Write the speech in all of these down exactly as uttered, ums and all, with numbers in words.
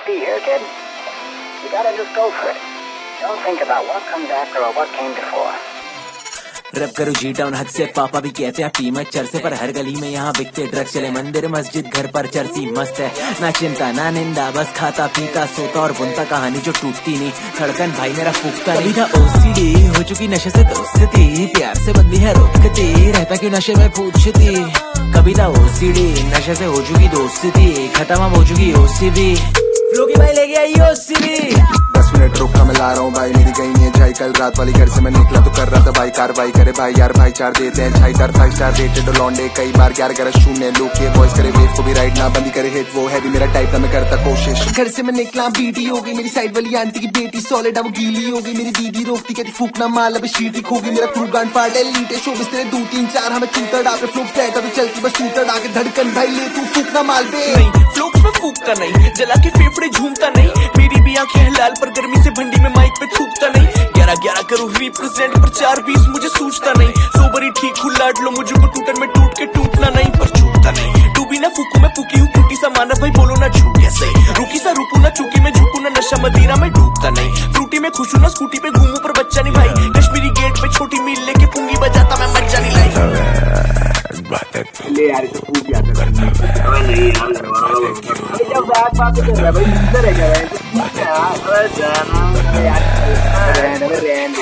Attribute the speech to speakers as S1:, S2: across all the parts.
S1: be here, kid. You gotta just go for it. Don't think about what comes after or what came before.
S2: रब करो जी town हद से, पापा भी कहते हैं पी मत चरसे, पर हर गली में यहाँ बिकते ड्रग्स चले, मंदिर मस्जिद घर पर चरसी मस्त है, ना चिंता ना निंदा, बस खाता पीता सोता और बुनता कहानी जो टूटती नहीं, धड़कन भाई मेरा फूकता नहीं। कभी था ओसीडी हो चुकी नशे से दोस्ती, प्यार से बंदी है रोकती, रहता क्यों नशे में पूछती। कभी था ओसीडी नशे से हो चुकी दोस्ती, खत्म हो चुकी ओसीडी, फ्लो की भाई ले गया ये ओसीडी।
S3: दस मिनट रुका मैं ला रहा हूँ भाई, मेरी कहीं नहीं जाई, कल रात वाली घर से मैं निकला तो कर रहा था भाई कार्रवाई करे भाई यार, भाई चार देते हैं छाई चार फाइव स्टार रेटेड लौंडे, कई बार ग्यारह ग्यारह शून्य लोग ये वॉइस करे वेव को भी राइट ना बंदी करे हिट, वो है भी मेरा टाइप का मैं करता कोशिश। घर से मैं निकला बीटी हो गई मेरी साइड वाली आंटी की बेटी, सॉलिड वो गीली हो गई मेरी दीदी, रोकती कहती फूकना माल अब शीट खो गई, मेरा क्रू गांड फाड़ लीटे शोबिस तेरे दो तीन चार हमें चूतर डाके फ्लोक्स रहता तो चलती बस चूतर डाके, धड़कन भाई ले तू फूकना माल पे
S4: नहीं, फ्लोक्स में फूकता नहीं, जला के फेफड़े झूमता नहीं, मेरी भी आंखें है लाल पर गर्मी से भंडी में माइक पे थूकता नहीं, ग्यारह ग्यारह करूँ रिप्रेजेंट पर चार बीस मुझे सूझता नहीं, सोबरी ठीक हूँ लाड लो मुझे को टूटन में टूट के टूटना नहीं, पर छूटता नहीं, डूबी ना फूकू मैं फूकी हूँ टूटी सा मानव भाई बोलो ना झूठ कैसे, रुकी सा रुकू ना चूकी मैं झुकू ना नशा मदिरा में डूबता नहीं, फ्रूटी में खुश हूँ ना स्कूटी पे घूमू पर बच्चा नहीं भाई, कश्मीरी गेट पे छोटी मील लेके पुंगी बजाता मैं मज्जा नहीं लाई।
S1: ले यार इसे फूक याद करना नहीं यार, जब बात बात कर रहा है भाई इधर है क्या यार, जाना यार रहने में रहने।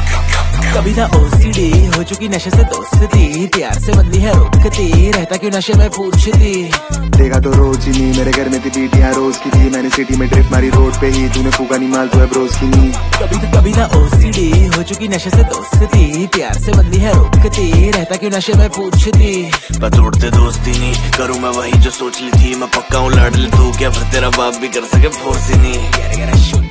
S2: कभी था ओसीडी हो चुकी नशे से दोस्ती, प्यार से बंदी है रोकती, रहता क्यों नशे में पूछती।
S3: देखा तो रोज ही नहीं मेरे घर में थी बीटियां रोज की थी, मैंने सिटी में ड्रिफ्ट मारी रोड पे ही, तूने फूका नहीं माल तो है ब्रोज की नहीं।
S2: कभी तो कभी था ओसीडी हो चुकी नशे से दोस्ती, प्यार से बंदी है रोकती, रहता क्यों नशे में पूछती।
S4: बतोड़ते दोस्ती नहीं करूँ मैं वही जो सोच ली थी, मैं पक्का हूँ लाडली तू क्या फिर तेरा बाप भी कर सके फोर्स ही नहीं।